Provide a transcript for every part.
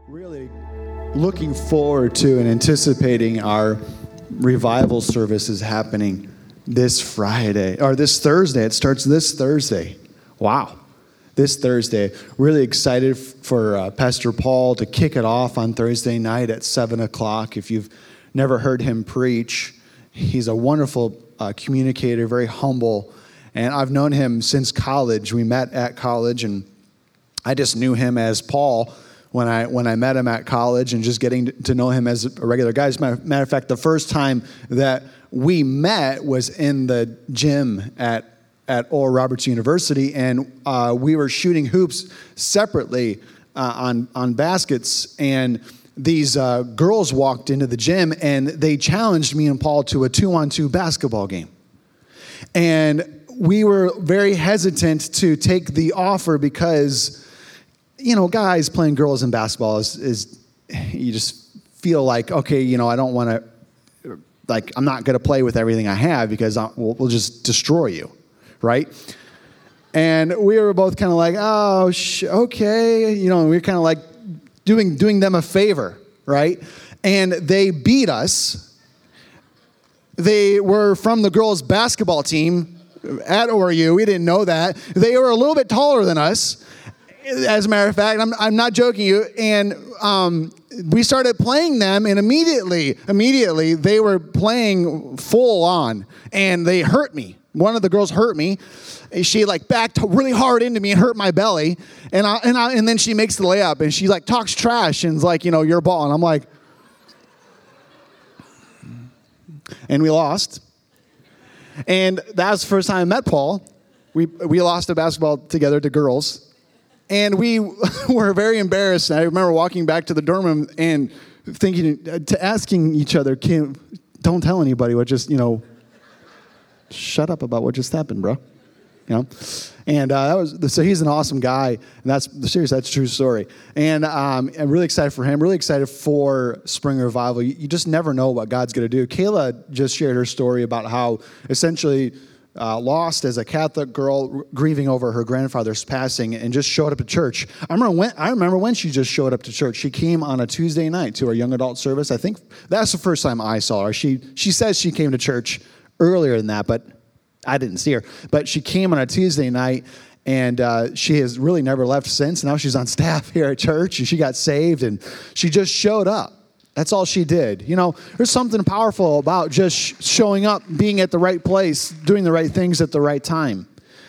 Really looking forward to and anticipating our revival services happening this Friday, or this Thursday. It starts this Thursday. Wow. This Thursday. Really excited for Pastor Paul to kick it off on Thursday night at 7 o'clock. If you've never heard him preach, he's a wonderful communicator, very humble. And I've known him since college. We met at college, and I just knew him as Paul when I met him at college, and just getting to know him as a regular guy. As a matter of fact, the first time that we met was in the gym at Oral Roberts University, and we were shooting hoops separately on baskets, and these girls walked into the gym, and they challenged me and Paul to a 2-on-2 basketball game. And we were very hesitant to take the offer because, you know, guys playing girls in basketball is you just feel like, okay, you know, I don't want to, like, I'm not going to play with everything I have because we'll just destroy you, right? And we were both kind of like, oh, okay, you know, we were kind of like doing them a favor, right? And they beat us. They were from the girls' basketball team at ORU. We didn't know that. They were a little bit taller than us. As a matter of fact, I'm not joking you. And we started playing them, and immediately they were playing full on, and they hurt me. One of the girls hurt me. She like backed really hard into me and hurt my belly. And then she makes the layup, and she like talks trash and is like, you know, your ball. And I'm like, and we lost. And that was the first time I met Paul. We lost a basketball together to girls. And we were very embarrassed. I remember walking back to the dorm room and asking each other, don't tell anybody what just, you know, shut up about what just happened, bro. You know? And so he's an awesome guy. And that's a true story. And I'm really excited for him, really excited for Spring Revival. You just never know what God's going to do. Kayla just shared her story about how essentially lost as a Catholic girl, grieving over her grandfather's passing, and just showed up at church. I remember when she just showed up to church. She came on a Tuesday night to our young adult service. I think that's the first time I saw her. She says she came to church earlier than that, but I didn't see her. But she came on a Tuesday night, and she has really never left since. Now she's on staff here at church, and she got saved, and she just showed up. That's all she did. You know, there's something powerful about just showing up, being at the right place, doing the right things at the right time.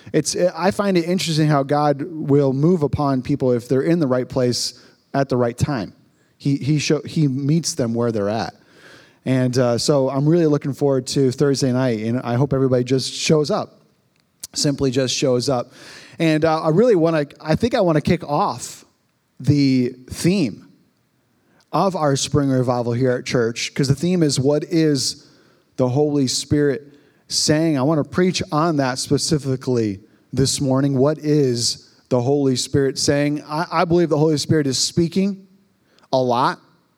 I find it interesting how God will move upon people if they're in the right place at the right time. He meets them where they're at. And so I'm really looking forward to Thursday night, and I hope everybody just shows up, simply just shows up. And I think I want to kick off the theme of our spring revival here at church, because the theme is, what is the Holy Spirit saying? I want to preach on that specifically this morning. What is the Holy Spirit saying? I believe the Holy Spirit is speaking a lot.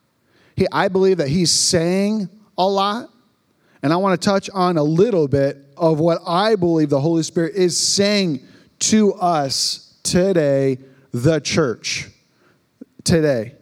I believe that he's saying a lot, and I want to touch on a little bit of what I believe the Holy Spirit is saying to us today, the church, today.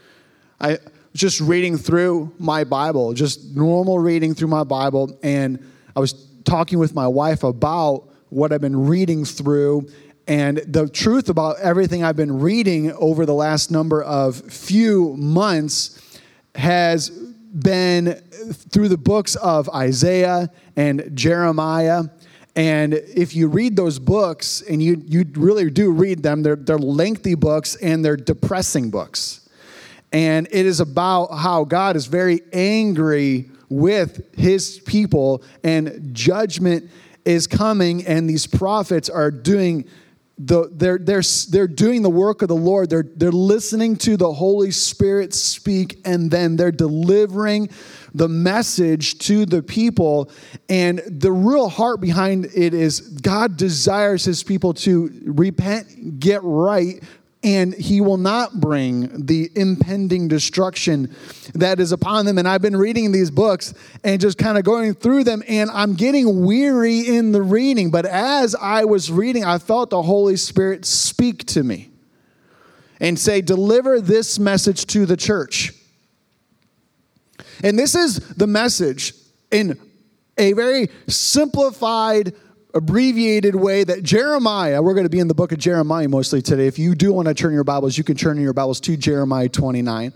I was just reading through my Bible, just normal reading through my Bible, and I was talking with my wife about what I've been reading through, and the truth about everything I've been reading over the last number of few months has been through the books of Isaiah and Jeremiah. And if you read those books, and you really do read them, they're lengthy books and they're depressing books. And it is about how God is very angry with his people, and judgment is coming, and these prophets are doing they're doing the work of the Lord. They're listening to the Holy Spirit speak, and then they're delivering the message to the people. And the real heart behind it is God desires his people to repent, get right, and he will not bring the impending destruction that is upon them. And I've been reading these books and just kind of going through them, and I'm getting weary in the reading. But as I was reading, I felt the Holy Spirit speak to me. and say, deliver this message to the church. And this is the message in a very simplified, abbreviated way that Jeremiah, we're going to be in the book of Jeremiah mostly today. If you do want to turn your Bibles, you can turn your Bibles to Jeremiah 29.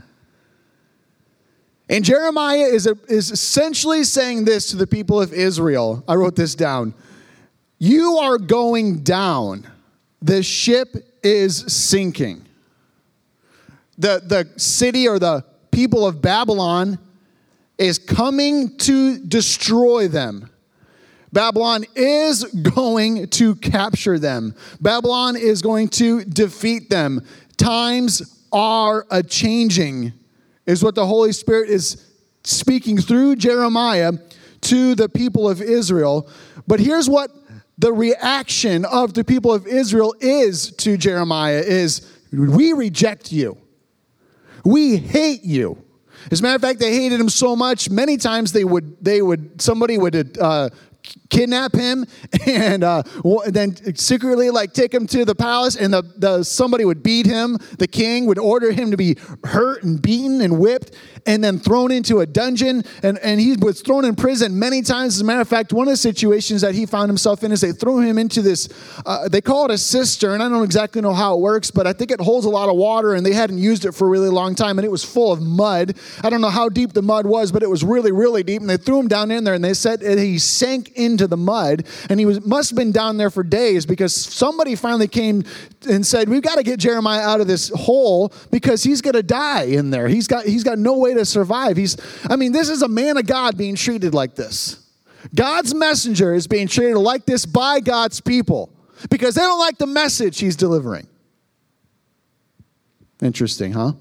And Jeremiah is essentially saying this to the people of Israel. I wrote this down. You are going down. The ship is sinking. The city or the people of Babylon is coming to destroy them. Babylon is going to capture them. Babylon is going to defeat them. Times are a-changing, is what the Holy Spirit is speaking through Jeremiah to the people of Israel. But here's what the reaction of the people of Israel is to Jeremiah is, we reject you. We hate you. As a matter of fact, they hated him so much, many times somebody would kidnap him and then secretly take him to the palace, and somebody would beat him. The king would order him to be hurt and beaten and whipped and then thrown into a dungeon, and he was thrown in prison many times. As a matter of fact, one of the situations that he found himself in is they threw him into this, they call it a cistern. I don't exactly know how it works, but I think it holds a lot of water, and they hadn't used it for a really long time, and it was full of mud. I don't know how deep the mud was, but it was really, really deep, and they threw him down in there, and they said he sank into the mud, and he must have been down there for days, because somebody finally came and said, we've got to get Jeremiah out of this hole because he's going to die in there. He's got no way to survive. This is a man of God being treated like this. God's messenger is being treated like this by God's people because they don't like the message he's delivering. Interesting, huh?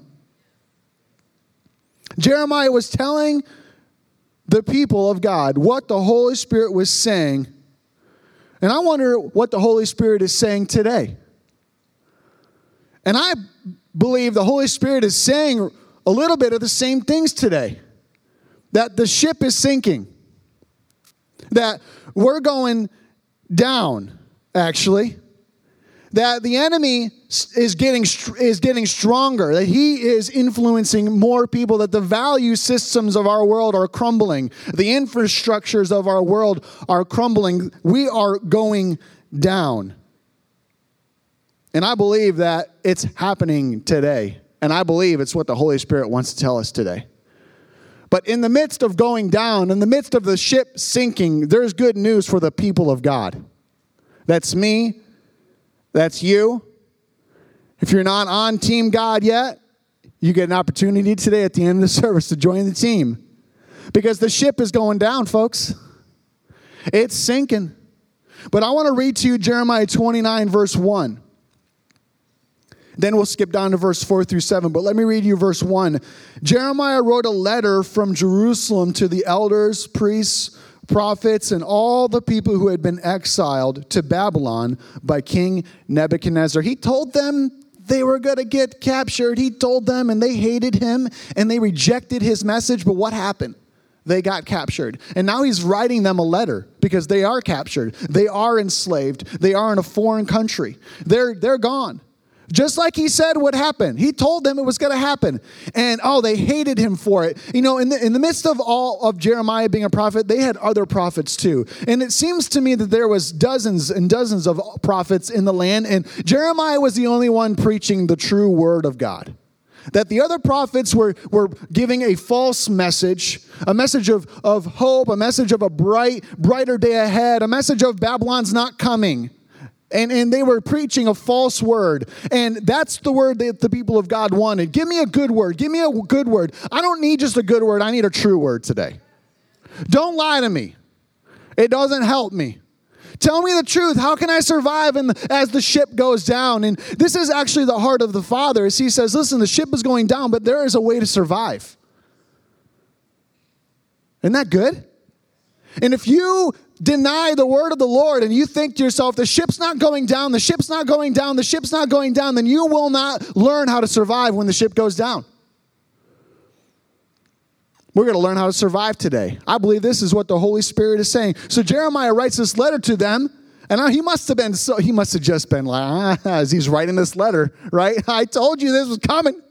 Jeremiah was telling the people of God what the Holy Spirit was saying. And I wonder what the Holy Spirit is saying today. And I believe the Holy Spirit is saying a little bit of the same things today. That the ship is sinking. That we're going down, actually. That the enemy is getting stronger. That he is influencing more people. That the value systems of our world are crumbling. The infrastructures of our world are crumbling. We are going down. And I believe that it's happening today. And I believe it's what the Holy Spirit wants to tell us today. But in the midst of going down, in the midst of the ship sinking, there's good news for the people of God. That's me. That's you. If you're not on Team God yet, you get an opportunity today at the end of the service to join the team. Because the ship is going down, folks. It's sinking. But I want to read to you Jeremiah 29, verse 1. Then we'll skip down to verse 4 through 7. But let me read you verse 1. Jeremiah wrote a letter from Jerusalem to the elders, priests, prophets, and all the people who had been exiled to Babylon by King Nebuchadnezzar. He told them they were going to get captured. He told them, and they hated him, and they rejected his message. But what happened? They got captured. And now he's writing them a letter because they are captured. They are enslaved. They are in a foreign country. They're gone. Just like he said would happen. He told them it was going to happen. And, they hated him for it. You know, in the midst of all of Jeremiah being a prophet, they had other prophets too. And it seems to me that there was dozens and dozens of prophets in the land. And Jeremiah was the only one preaching the true word of God. That the other prophets were giving a false message, a message of hope, a message of a brighter day ahead, a message of Babylon's not coming. And they were preaching a false word. And that's the word that the people of God wanted. Give me a good word. Give me a good word. I don't need just a good word. I need a true word today. Don't lie to me. It doesn't help me. Tell me the truth. How can I survive as the ship goes down? And this is actually the heart of the Father. As he says, listen, the ship is going down, but there is a way to survive. Isn't that good? And if you deny the word of the Lord and you think to yourself, the ship's not going down, the ship's not going down, the ship's not going down, then you will not learn how to survive when the ship goes down. We're going to learn how to survive today. I believe this is what the Holy Spirit is saying. So Jeremiah writes this letter to them And he must have just been like, as he's writing this letter, right? I told you this was coming.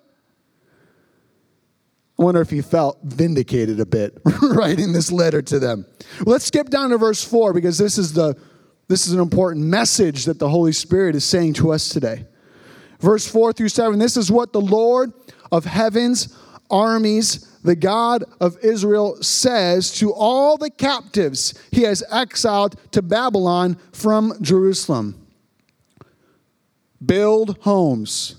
I wonder if he felt vindicated a bit writing this letter to them. Well, let's skip down to verse 4 because this is an important message that the Holy Spirit is saying to us today. Verse 4 through 7, this is what the Lord of heaven's armies, the God of Israel, says to all the captives he has exiled to Babylon from Jerusalem. Build homes.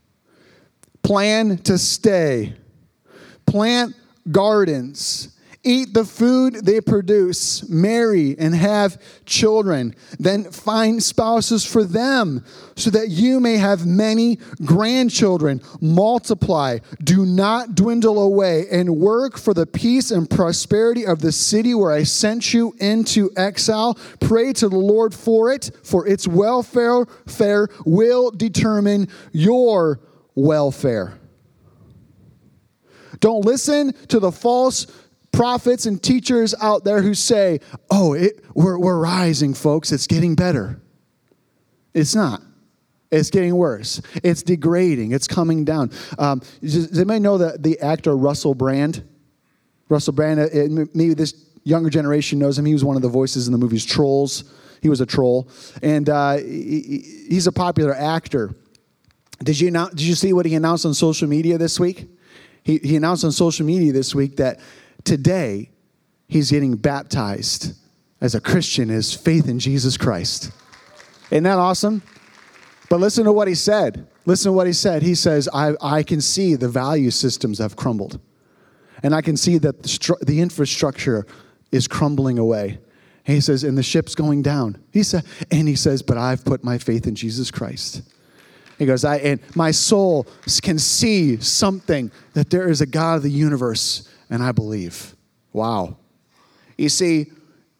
Plan to stay. Plant gardens. Eat the food they produce. Marry and have children. Then find spouses for them so that you may have many grandchildren. Multiply. Do not dwindle away and work for the peace and prosperity of the city where I sent you into exile. Pray to the Lord for it, for its welfare will determine your welfare. Don't listen to the false prophets and teachers out there who say, we're rising, folks. It's getting better. It's not. It's getting worse. It's degrading. It's coming down. Does anybody know the actor Russell Brand? Russell Brand, maybe this younger generation knows him. He was one of the voices in the movies Trolls. He was a troll. And he's a popular actor. Did you see what he announced on social media this week? He announced on social media this week that today he's getting baptized as a Christian, his faith in Jesus Christ. Isn't that awesome? But listen to what he said. Listen to what he said. He says, I can see the value systems have crumbled. And I can see that the infrastructure is crumbling away. And he says, and the ship's going down. He says, but I've put my faith in Jesus Christ. He goes, and my soul can see something, that there is a God of the universe, and I believe. Wow. You see,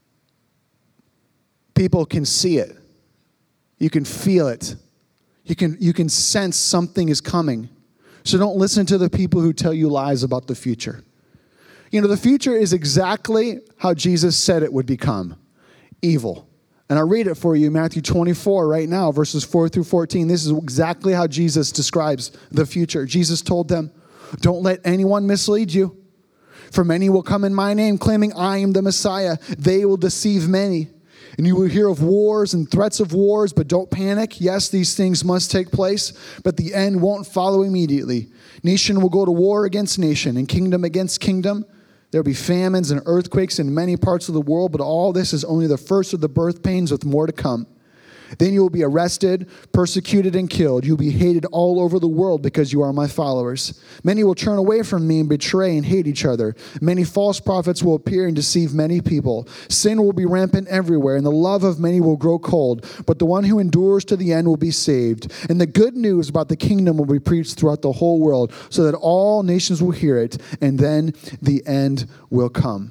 people can see it. You can feel it. You can sense something is coming. So don't listen to the people who tell you lies about the future. You know, the future is exactly how Jesus said it would become. Evil. And I'll read it for you, Matthew 24 right now, verses 4 through 14. This is exactly how Jesus describes the future. Jesus told them, don't let anyone mislead you. For many will come in my name, claiming I am the Messiah. They will deceive many. And you will hear of wars and threats of wars, but don't panic. Yes, these things must take place, but the end won't follow immediately. Nation will go to war against nation and kingdom against kingdom. There will be famines and earthquakes in many parts of the world, but all this is only the first of the birth pains with more to come. Then you will be arrested, persecuted, and killed. You will be hated all over the world because you are my followers. Many will turn away from me and betray and hate each other. Many false prophets will appear and deceive many people. Sin will be rampant everywhere, and the love of many will grow cold. But the one who endures to the end will be saved. And the good news about the kingdom will be preached throughout the whole world, so that all nations will hear it, and then the end will come.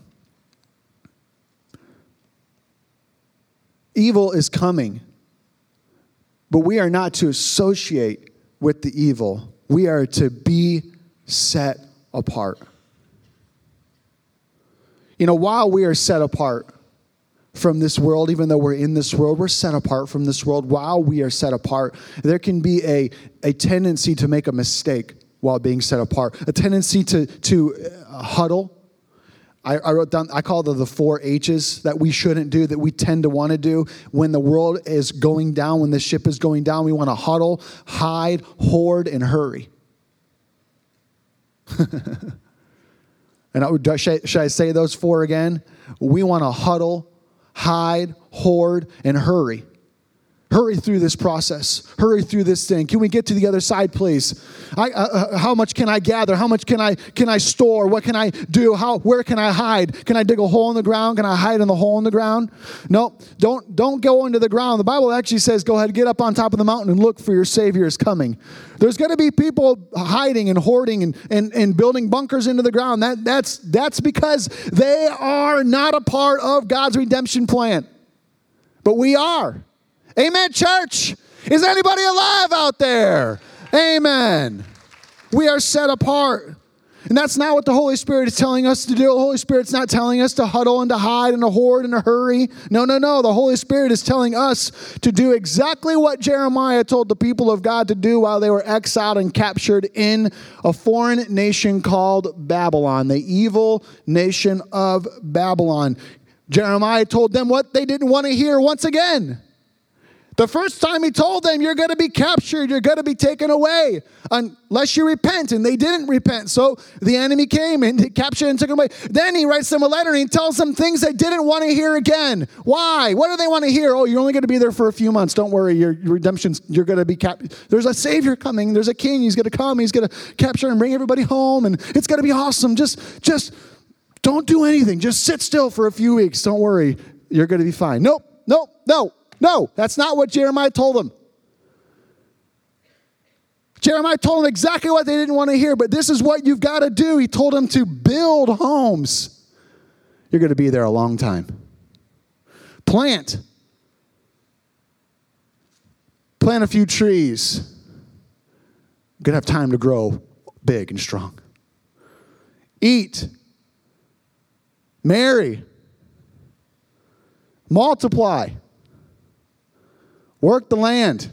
Evil is coming. But we are not to associate with the evil. We are to be set apart. You know, while we are set apart from this world, even though we're in this world, we're set apart from this world. While we are set apart, there can be a tendency to make a mistake while being set apart. A tendency to huddle. I wrote down, I call them the 4 H's that we shouldn't do, that we tend to want to do. When the world is going down, when the ship is going down, we want to huddle, hide, hoard, and hurry. And should I say those 4 again? We want to huddle, hide, hoard, and hurry. Hurry through this process. Hurry through this thing. Can we get to the other side, please? How much can I gather? How much can I store? What can I do? Where can I hide? Can I dig a hole in the ground? Can I hide in the hole in the ground? No, don't go into the ground. The Bible actually says, go ahead, get up on top of the mountain and look, for your Savior is coming. There's going to be people hiding and hoarding and building bunkers into the ground. That's because they are not a part of God's redemption plan. But we are. Amen, church. Is anybody alive out there? Amen. We are set apart. And that's not what the Holy Spirit is telling us to do. The Holy Spirit's not telling us to huddle and to hide and to hoard and to hurry. No. The Holy Spirit is telling us to do exactly what Jeremiah told the people of God to do while they were exiled and captured in a foreign nation called Babylon, the evil nation of Babylon. Jeremiah told them what they didn't want to hear once again. The first time he told them, you're going to be captured, you're going to be taken away unless you repent. And they didn't repent. So the enemy came and he captured and took them away. Then he writes them a letter and he tells them things they didn't want to hear again. Why? What do they want to hear? Oh, you're only going to be there for a few months. Don't worry, your redemption's, you're going to be captured. There's a Savior coming. There's a King. He's going to come. He's going to capture and bring everybody home. And it's going to be awesome. Just don't do anything. Just sit still for a few weeks. Don't worry. You're going to be fine. Nope. No, that's not what Jeremiah told them. Jeremiah told them exactly what they didn't want to hear, but this is what you've got to do. He told them to build homes. You're going to be there a long time. Plant a few trees. You're going to have time to grow big and strong. Eat. Marry. Multiply. Work the land.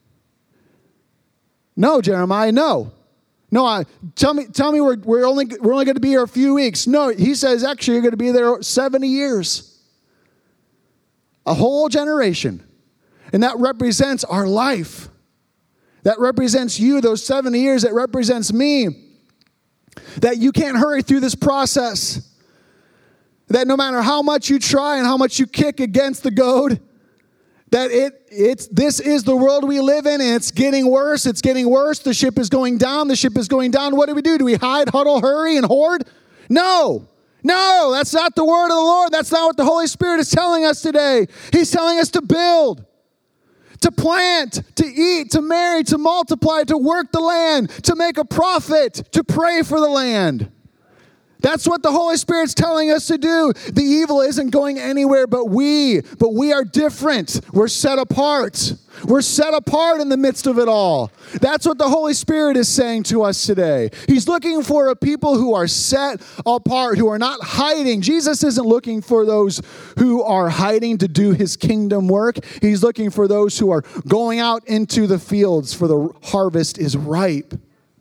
No, Jeremiah, no. Tell me we're only going to be here a few weeks. No, he says actually you're going to be there 70 years. A whole generation. And that represents our life. That represents you, those 70 years. That represents me. That you can't hurry through this process. That no matter how much you try and how much you kick against the goad, that this is the world we live in, and it's getting worse. It's getting worse. The ship is going down. The ship is going down. What do? Do we hide, huddle, hurry, and hoard? No, that's not the word of the Lord. That's not what the Holy Spirit is telling us today. He's telling us to build, to plant, to eat, to marry, to multiply, to work the land, to make a profit, to pray for the land. That's what the Holy Spirit's telling us to do. The evil isn't going anywhere but we are different. We're set apart. We're set apart in the midst of it all. That's what the Holy Spirit is saying to us today. He's looking for a people who are set apart, who are not hiding. Jesus isn't looking for those who are hiding to do his kingdom work. He's looking for those who are going out into the fields, for the harvest is ripe.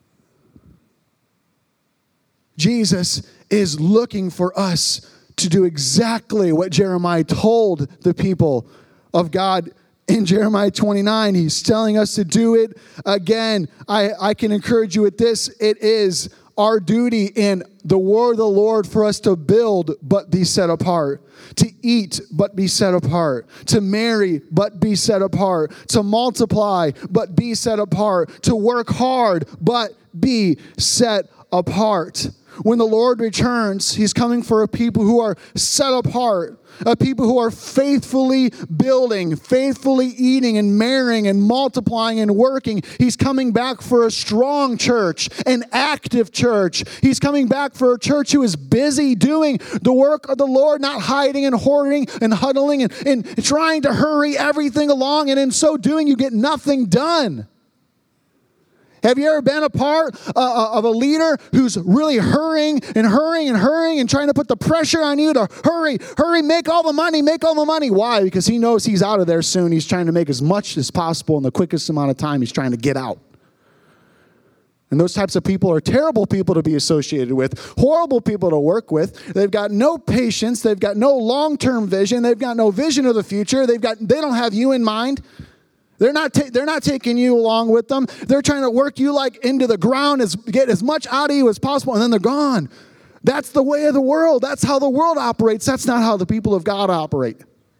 Jesus is looking for us to do exactly what Jeremiah told the people of God in Jeremiah 29. He's telling us to do it again. I can encourage you with this. It is our duty in the word of the Lord for us to build but be set apart, to eat but be set apart, to marry but be set apart, to multiply but be set apart, to work hard but be set apart. When the Lord returns, he's coming for a people who are set apart, a people who are faithfully building, faithfully eating and marrying and multiplying and working. He's coming back for a strong church, an active church. He's coming back for a church who is busy doing the work of the Lord, not hiding and hoarding and huddling and trying to hurry everything along. And in so doing, you get nothing done. Have you ever been a part of a leader who's really hurrying and trying to put the pressure on you to hurry, make all the money? Why? Because he knows he's out of there soon. He's trying to make as much as possible in the quickest amount of time. He's trying to get out. And those types of people are terrible people to be associated with, horrible people to work with. They've got no patience. They've got no long-term vision. They've got no vision of the future. They don't have you in mind. They're not taking you along with them. They're trying to work you like into the ground, get as much out of you as possible, and then they're gone. That's the way of the world. That's how the world operates. That's not how the people of God operate.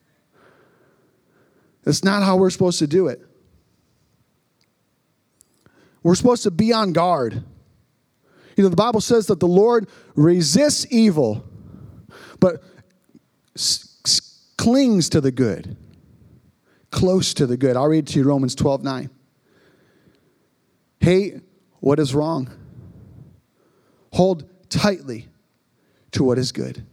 That's not how we're supposed to do it. We're supposed to be on guard. You know, the Bible says that the Lord resists evil, but clings to the good. Close to the good. I'll read to you Romans 12:9. Hate what is wrong. Hold tightly to what is good.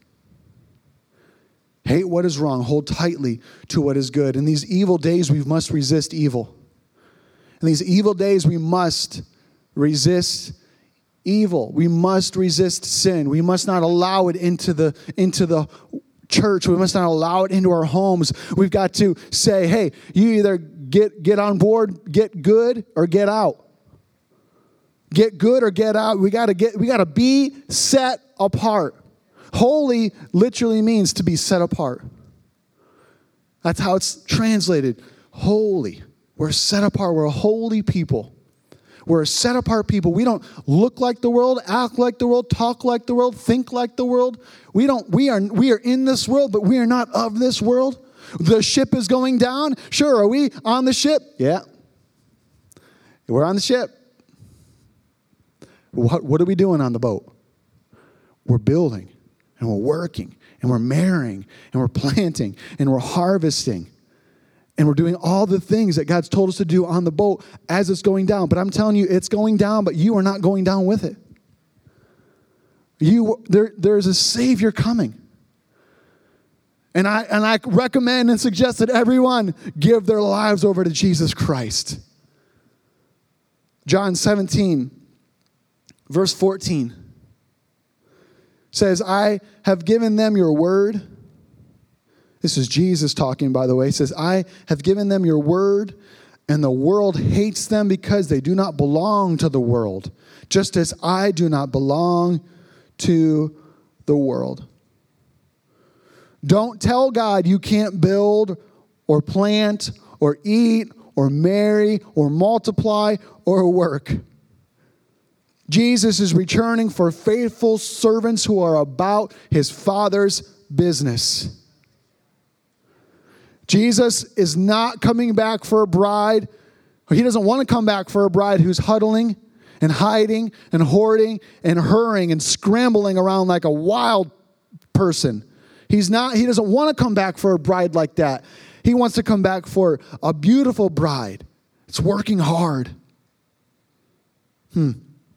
Hate what is wrong. Hold tightly to what is good. In these evil days, we must resist evil. In these evil days, we must resist evil. We must resist sin. We must not allow it into the church. We must not allow it into our homes. We've got to say, hey, you either get on board, get good, or get out. Get good or get out. We got to be set apart. Holy literally means to be set apart. That's how it's translated. Holy. We're set apart. We're a holy people. We're a set apart people. We don't look like the world, act like the world, talk like the world, think like the world. We are in this world, but we are not of this world. The ship is going down. Sure, are we on the ship? Yeah. We're on the ship. What are we doing on the boat? We're building, and we're working, and we're marrying, and we're planting, and we're harvesting. And we're doing all the things that God's told us to do on the boat as it's going down. But I'm telling you, it's going down, but you are not going down with it. There's a Savior coming. And I recommend and suggest that everyone give their lives over to Jesus Christ. John 17, verse 14 says, I have given them your word. This is Jesus talking, by the way. He says, I have given them your word, and the world hates them because they do not belong to the world, just as I do not belong to the world. Don't tell God you can't build or plant or eat or marry or multiply or work. Jesus is returning for faithful servants who are about his Father's business. Jesus is not coming back for a bride. He doesn't want to come back for a bride who's huddling and hiding and hoarding and hurrying and scrambling around like a wild person. He doesn't want to come back for a bride like that. He wants to come back for a beautiful bride. It's working hard. There's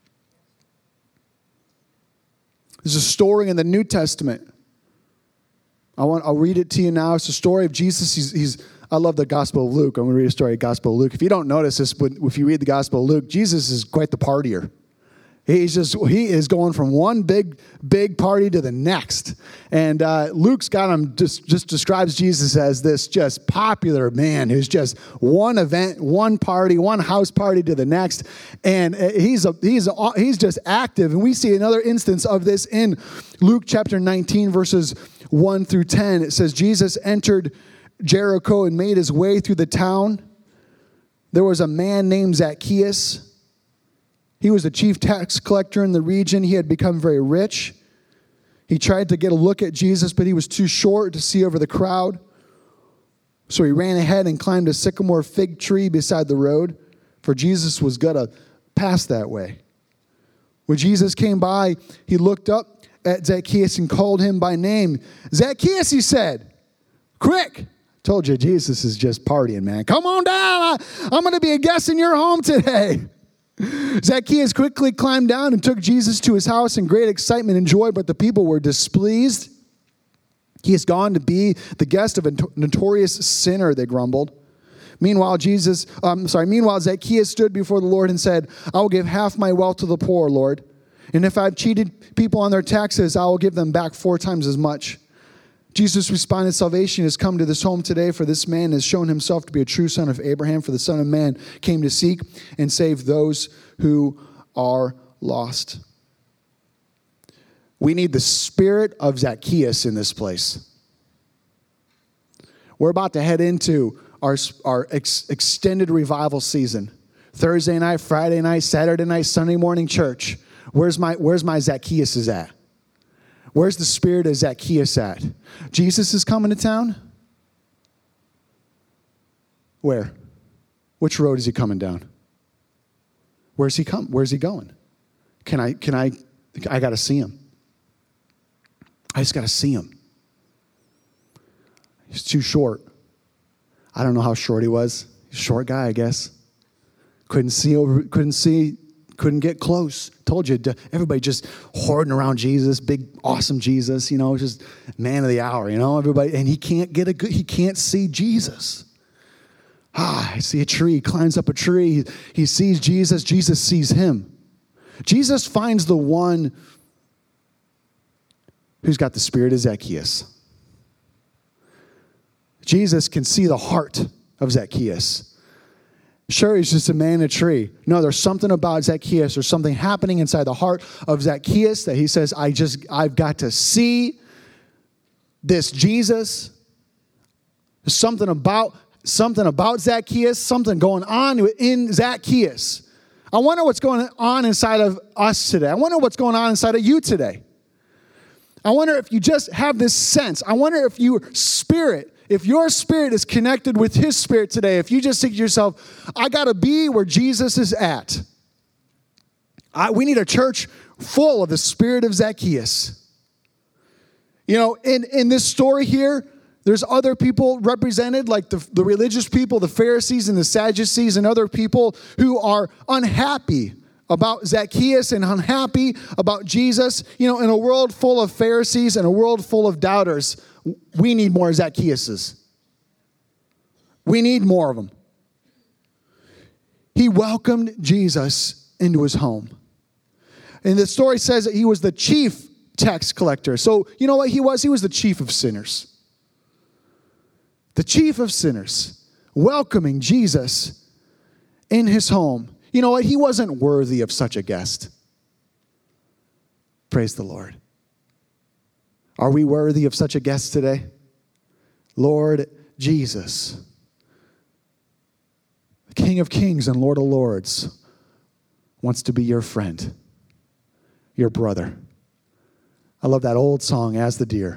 a story in the New Testament. I'll read it to you now. It's the story of Jesus. I love the Gospel of Luke. I'm going to read a story of the Gospel of Luke. If you don't notice this, if you read the Gospel of Luke, Jesus is quite the partier. He is going from one big party to the next. And Luke's got him, just describes Jesus as this just popular man who's just one event, one party, one house party to the next. And he's just active. And we see another instance of this in Luke chapter 19, verses 1 through 10. It says, Jesus entered Jericho and made his way through the town. There was a man named Zacchaeus. He was the chief tax collector in the region. He had become very rich. He tried to get a look at Jesus, but he was too short to see over the crowd. So he ran ahead and climbed a sycamore fig tree beside the road, for Jesus was going to pass that way. When Jesus came by, he looked up at Zacchaeus and called him by name. Zacchaeus, he said, quick. Told you, Jesus is just partying, man. Come on down. I'm going to be a guest in your home today. Zacchaeus quickly climbed down and took Jesus to his house in great excitement and joy, but the people were displeased. He has gone to be the guest of a notorious sinner, they grumbled. Meanwhile, Zacchaeus stood before the Lord and said, I will give half my wealth to the poor, Lord. And if I've cheated people on their taxes, I will give them back 4 times as much. Jesus responded, salvation has come to this home today, for this man has shown himself to be a true son of Abraham, for the Son of Man came to seek and save those who are lost. We need the spirit of Zacchaeus in this place. We're about to head into our extended revival season. Thursday night, Friday night, Saturday night, Sunday morning church. Where's my Zacchaeus at? Where's the spirit of Zacchaeus at? Jesus is coming to town? Where? Which road is he coming down? Where's he going? I got to see him. I just got to see him. He's too short. I don't know how short he was. He's a short guy, I guess. Couldn't get close. Told you, everybody just hoarding around Jesus, big, awesome Jesus, just man of the hour, everybody. And he can't see Jesus. I see a tree, he climbs up a tree. He sees Jesus. Jesus sees him. Jesus finds the one who's got the spirit of Zacchaeus. Jesus can see the heart of Zacchaeus. Sure, he's just a man in a tree. No, there's something about Zacchaeus. There's something happening inside the heart of Zacchaeus that he says, I've got to see this Jesus. There's something about Zacchaeus, something going on in Zacchaeus. I wonder what's going on inside of us today. I wonder what's going on inside of you today. I wonder if you just have this sense. I wonder if your spirit is connected with his spirit today, if you just think to yourself, I got to be where Jesus is at. We need a church full of the spirit of Zacchaeus. You know, in this story here, there's other people represented, like the religious people, the Pharisees and the Sadducees and other people who are unhappy about Zacchaeus and unhappy about Jesus. You know, in a world full of Pharisees and a world full of doubters, we need more Zacchaeuses. We need more of them. He welcomed Jesus into his home. And the story says that he was the chief tax collector. So, you know what he was? He was the chief of sinners. The chief of sinners, welcoming Jesus in his home. You know what? He wasn't worthy of such a guest. Praise the Lord. Are we worthy of such a guest today? Lord Jesus, the King of Kings and Lord of Lords, wants to be your friend, your brother. I love that old song, As the Deer.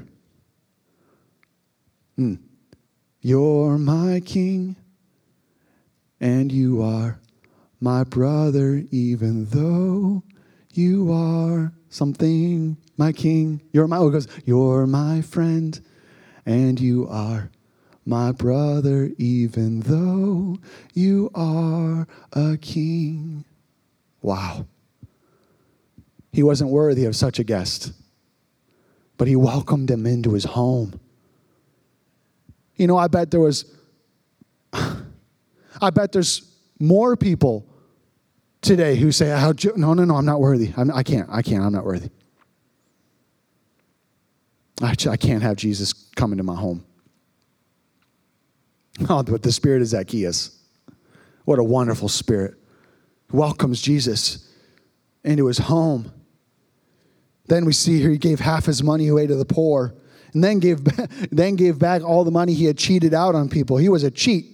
You're my King, and you are my brother, even though you are something, my King. You're my friend, and you are my brother, even though you are a king. Wow. He wasn't worthy of such a guest, but he welcomed him into his home. You know, I bet there's more people today who say, no, I'm not worthy. I'm not worthy. I can't have Jesus come into my home. Oh, but the spirit of Zacchaeus, what a wonderful spirit. Welcomes Jesus into his home. Then we see here he gave half his money away to the poor, and then gave back all the money he had cheated out on people. He was a cheat.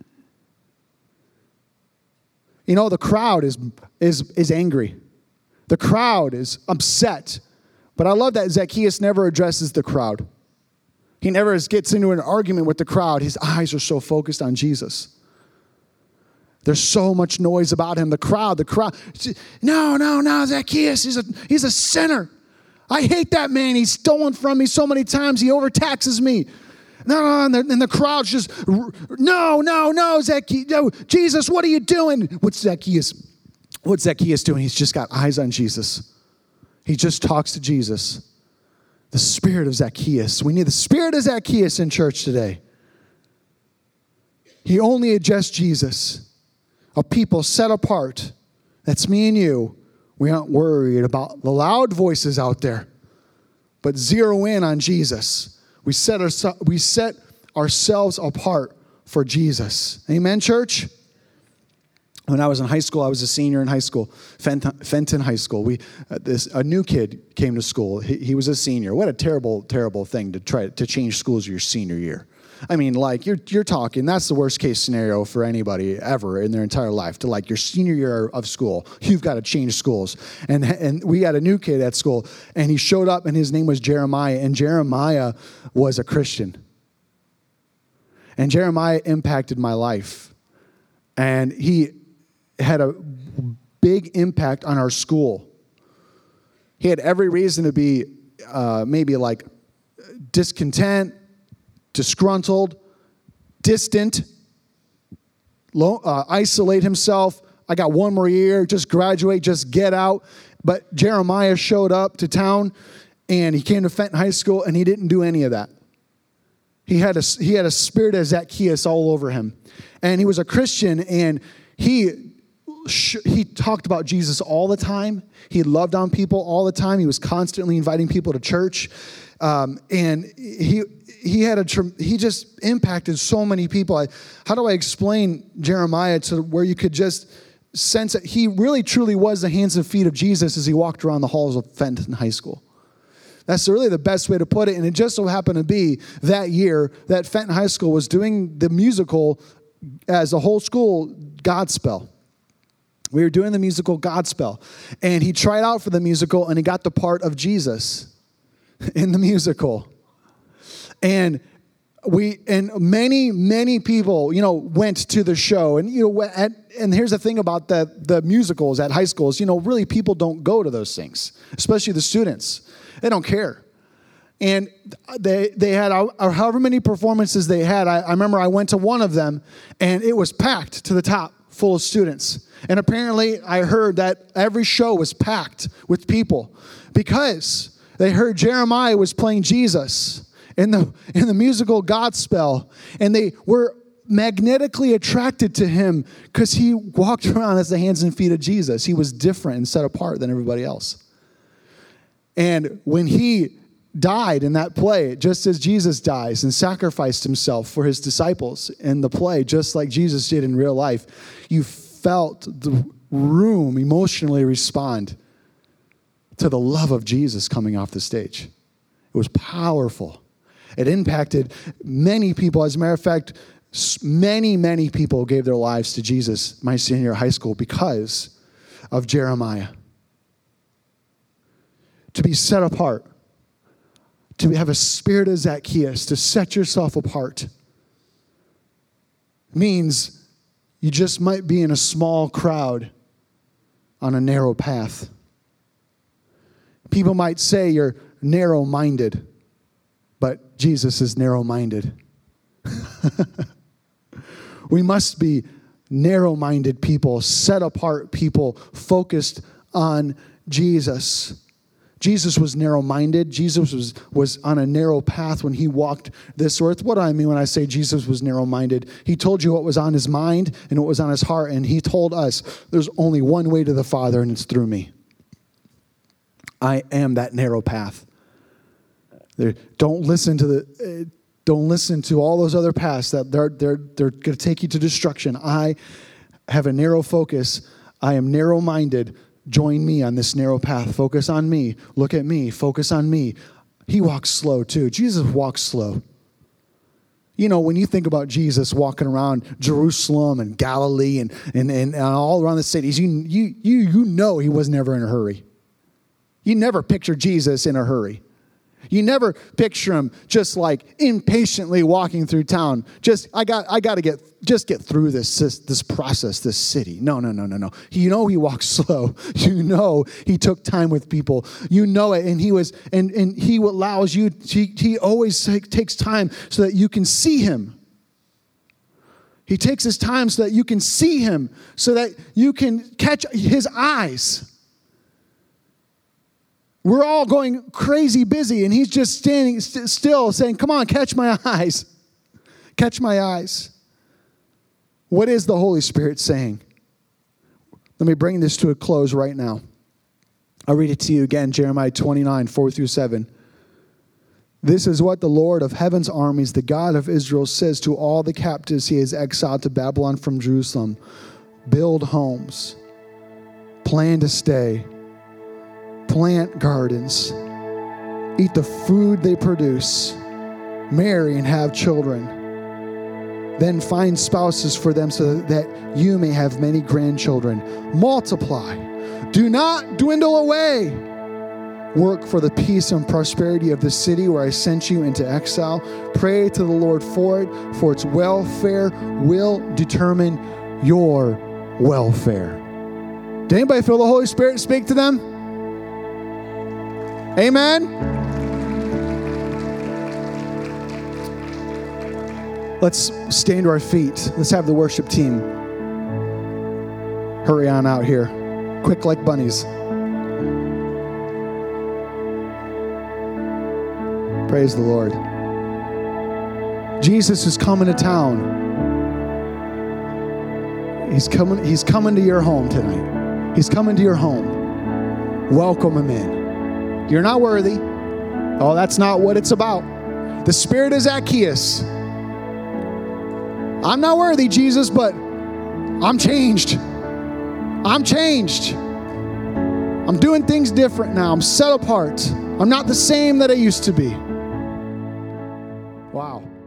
You know, the crowd is angry. The crowd is upset. But I love that Zacchaeus never addresses the crowd. He never gets into an argument with the crowd. His eyes are so focused on Jesus. There's so much noise about him. The crowd. No, Zacchaeus, he's a sinner. I hate that man. He's stolen from me so many times. He overtaxes me. No, and the crowd's just, no, Zacchaeus, no, Jesus, what are you doing? What's Zacchaeus doing? He's just got eyes on Jesus. He just talks to Jesus. The spirit of Zacchaeus. We need the spirit of Zacchaeus in church today. He only adjusts Jesus. A people set apart. That's me and you. We aren't worried about the loud voices out there, but zero in on Jesus. We set ourselves apart for Jesus. Amen, church? When I was in high school, I was a senior in high school, Fenton High School. A new kid came to school. He was a senior. What a terrible, terrible thing to try to change schools your senior year. I mean, like, you're talking, that's the worst case scenario for anybody ever in their entire life, to like your senior year of school. You've got to change schools. And we had a new kid at school, and he showed up, and his name was Jeremiah, and Jeremiah was a Christian. And Jeremiah impacted my life. And he had a big impact on our school. He had every reason to be maybe like discontent, disgruntled, distant, isolate himself. I got one more year, just graduate, just get out. But Jeremiah showed up to town, and he came to Fenton High School, and he didn't do any of that. He had a spirit of Zacchaeus all over him. And he was a Christian, and he he talked about Jesus all the time. He loved on people all the time. He was constantly inviting people to church. And he just impacted so many people. How do I explain Jeremiah to where you could just sense that he really truly was the hands and feet of Jesus as he walked around the halls of Fenton High School? That's really the best way to put it. And it just so happened to be that year that Fenton High School was doing the musical as a whole school, Godspell. We were doing the musical Godspell. And he tried out for the musical and he got the part of Jesus in the musical. And many people, went to the show. And, and here's the thing about the musicals at high schools, really people don't go to those things, especially the students. They don't care. And they had however many performances they had. I remember I went to one of them, and it was packed to the top, full of students. And apparently I heard that every show was packed with people because they heard Jeremiah was playing Jesus in the musical Godspell. And they were magnetically attracted to him because he walked around as the hands and feet of Jesus. He was different and set apart than everybody else. And when he died in that play, just as Jesus dies and sacrificed himself for his disciples in the play, just like Jesus did in real life, you felt the room emotionally respond to the love of Jesus coming off the stage. It was powerful. It impacted many people. As a matter of fact, many people gave their lives to Jesus my senior year of high school because of Jeremiah. To be set apart, to have a spirit of Zacchaeus, to set yourself apart, means you just might be in a small crowd on a narrow path. People might say you're narrow-minded, but Jesus is narrow-minded. We must be narrow-minded people, set apart people, focused on Jesus. Jesus was narrow-minded. Jesus was on a narrow path when he walked this earth. What do I mean when I say Jesus was narrow-minded? He told you what was on his mind and what was on his heart, and he told us there's only one way to the Father, and it's through me. I am that narrow path. Don't listen to all those other paths that they're going to take you to destruction. I have a narrow focus. I am narrow-minded. Join me on this narrow path. Focus on me. Look at me. Focus on me. He walks slow too. Jesus walks slow. When you think about Jesus walking around Jerusalem and Galilee and all around the cities, you know he was never in a hurry. You never picture Jesus in a hurry. You never picture him just like impatiently walking through town. I got to get through this process, this city. No. He walks slow. He took time with people. It, and he allows you. He always takes time so that you can see him. He takes his time so that you can see him, so that you can catch his eyes. We're all going crazy busy, and he's just standing still saying, come on, catch my eyes. Catch my eyes. What is the Holy Spirit saying? Let me bring this to a close right now. I'll read it to you again, Jeremiah 29, 4-7. This is what the Lord of heaven's armies, the God of Israel, says to all the captives he has exiled to Babylon from Jerusalem. Build homes. Plan to stay. Plant gardens, eat the food they produce, marry and have children. Then find spouses for them so that you may have many grandchildren. Multiply. Do not dwindle away. Work for the peace and prosperity of the city where I sent you into exile. Pray to the Lord for it, for its welfare will determine your welfare. Did anybody feel the Holy Spirit speak to them? Amen? Let's stand to our feet. Let's have the worship team hurry on out here. Quick like bunnies. Praise the Lord. Jesus is coming to town. He's coming to your home tonight. He's coming to your home. Welcome him in. You're not worthy. Oh, that's not what it's about. The spirit of Zacchaeus. I'm not worthy, Jesus, but I'm changed. I'm changed. I'm doing things different now. I'm set apart. I'm not the same that I used to be. Wow.